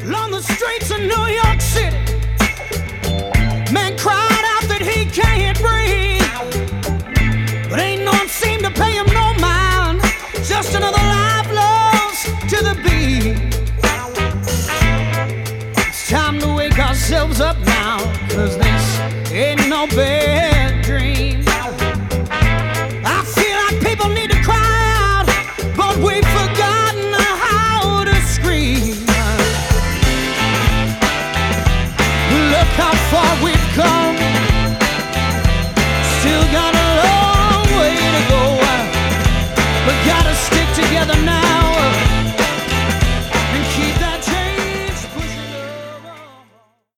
on the streets of New York City. Man cried out that he can't breathe, but ain't no one seemed to pay him no mind. Just another life lost to the beat. It's time to wake ourselves up now, 'cause this ain't no bed.